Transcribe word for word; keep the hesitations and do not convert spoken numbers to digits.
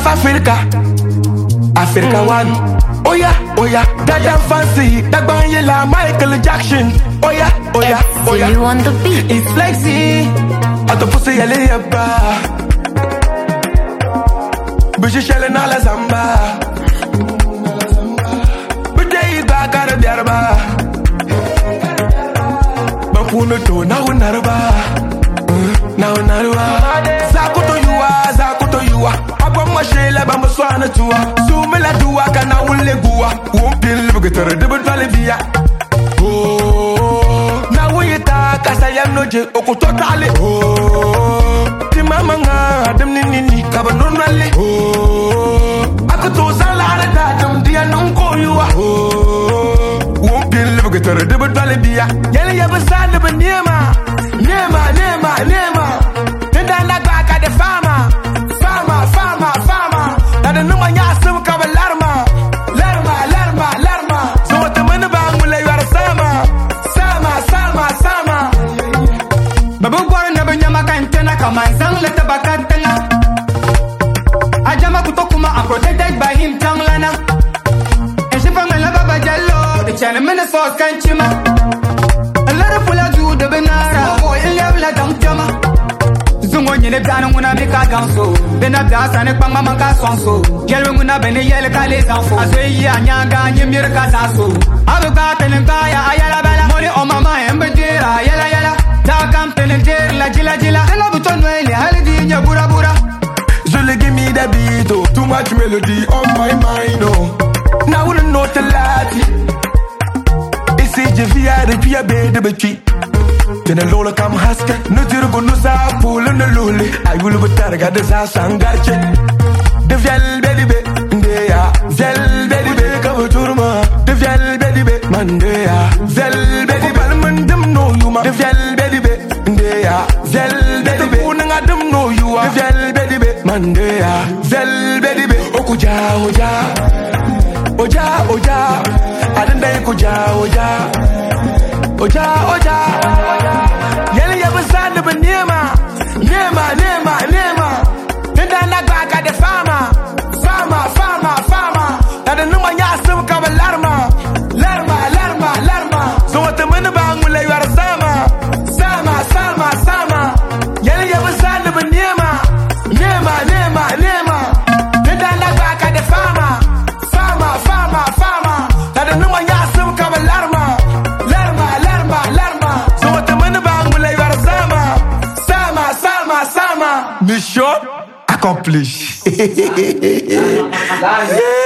of Africa, Africa one. Oh yeah, oh yeah, that damn fancy, that banyela Michael Jackson. Oh yeah, oh yeah, oh yeah. You want the beat? It's flexy. At the pussy yale yaba. Bishi shelle na la zamba. Bide iba kara diarba. Bapuno to na unarba. Na unarba. Zakuto yuwa, zakuto yuwa. Abwa mwashele bamba swana tuwa. Sumela duwa kana ule guwa. Wumpil bugetere debut vale via. Oh, now we talk as I am no je okutotale. Oh, ti mama nga dem ni ni ni kabanon rale. Oh, akuto salare da dem dia nonko yuwa. Oh, wumpil bugetere debut vale via. Yele ya basade benema, nema nema nema. Tenda na baka de fama, fama fama fama. Na de numa nya sum kabalarma, larma larma larma. So what the money bang will you are sama, sama sama sama. Babu bora na banyama kantena kama zang leta bakatena. Ajama kutokuma I'm protected by him tanglana. And she from la baba jallo, the channel minutes for kanchima. A lot of full of do the benara, boy in love la dam jama. Zungo nyene dana muna mika ganso. Bena dasa ne pang mama ka sonso. Yelwe muna bene yele ka les infos. Azwe yi anyanga nye mire ka zaso. Abuka tenenkaya ayala bala. Money on my mind mbedira yala yala. Takam tenenkir la jila jila. Ela buton wele halidi nye bura bura. Zule give me the beat, oh. Too much melody on my mind, oh. Now we don't know the lati. It's a via the via bed bechi. Then a lola come haske. No tiro go no sa pull on the luli. I will be targa the sa sangarche. The vel baby be ndea. Vel baby be come turma. The vel baby be mandea. Vel baby be mandem no you ma. The vel baby be ndea. Vel baby be unanga dem no you are. The vel baby be mandea. Vel baby be okuja oja. Oja oja. Adenda kuja oja. Oja oja. Yele ya basande benema. Nema nema nema. Tenda na baka de fama. Fama fama fama. Na de numa nya sum ka larma. Larma larma larma. So what the money bang will you are sama. Sama sama sama. Yele ya basande benema. Nema nema nema. Tenda na baka de fama. Fama fama fama. Na de numa nya sum ka larma. Larma larma larma. So what the money bang will you are sama. Sama sama sama. Mission accomplished.